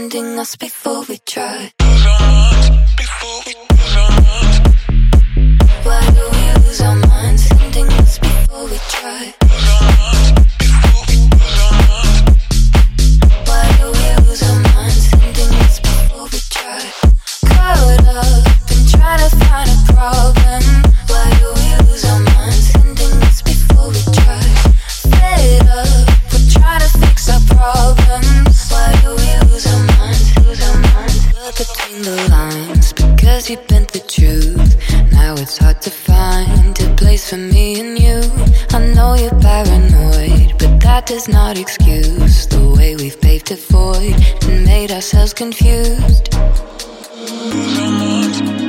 ending us before we try. Why do we lose our minds, ending us before we try? Why do we lose our minds, ending us before we try? Caught up in trying to find a problem. Why do we lose our minds, ending us before we try? Fed up with trying to fix our problems. Why do we lose our minds, lose our minds? But between the lines, because you bent the truth, now it's hard to find a place for me and you. I know you're paranoid, but that does not excuse the way we've paved a void and made ourselves confused. Lose our minds.